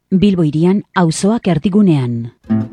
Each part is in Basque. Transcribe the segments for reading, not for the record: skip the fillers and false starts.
Bilbo hirian auzoak erdigunean.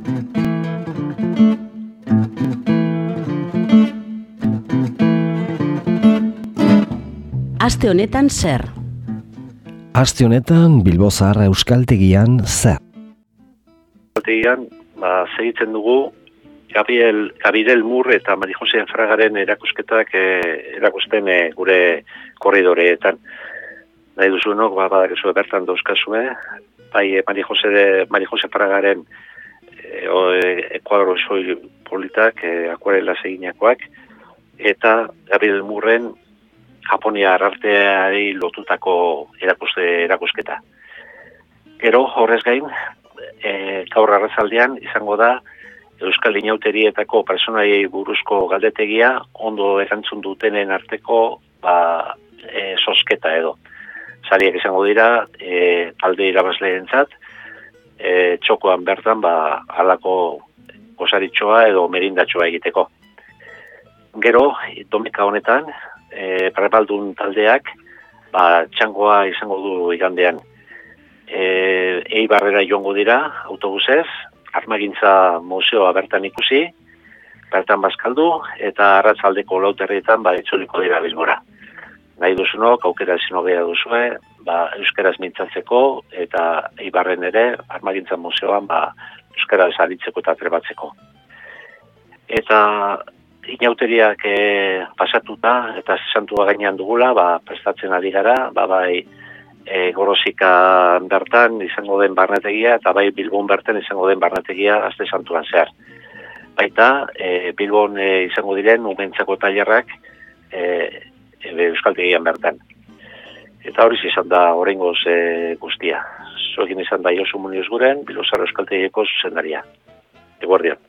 Aste honetan zer? Aste honetan Bilbo Zaharra Euskaltegian zer? Euskaltegian, segitzen dugu Gabriel Mur eta Mari Jose Fragaren erakusketak erakusten gure korridoreetan. Nahi duzuenok, badakizu bertan dauzkazue, bai Mari Jose Fragaren ekuadro soil politak, akuarela eginakoak, eta Gabriel Murren Japoniar arteari lotutako erakusketa. Gero, horrez gain, gaur arratzaldean izango da Euskal Inauterietako personaiei buruzko galdetegia ondo erantzun dutenen arteko zozketa edo. Sariak izango dira talde irabazleentzat, txokoan bertan halako gozaritxoa edo merindatxoa egiteko. Gero, domeka honetan, Prebaldun taldeak txangoa izango du igandean. Eibarrera joango dira autobusez, armagintza museoa bertan ikusi, bertan bazkaldu, eta arratzaldeko lauterrietan itzuliko dira Bilbora. Nahi duzunok, aukera ezinogea duzue, euskaraz mintzatzeko, eta Eibarren ere, armagintza museoan euskaraz aritzeko eta trebatzeko. Eta inauteriak pasatuta eta santua gainean dugula, prestatzen ari gara, Gorosika bertan izango den barnetegia eta bai Bilbon bertan izango den barnetegia aste santuan zehar. Baita Bilbon izango diren umentzako tailerrak Euskaltegian bertan. Eta hori izan da oraingoz guztia. Zuekin izan da Josu Muñoz Guren, Bilbo Zaharra Euskaltegieko zuzendaria. Eguerdian.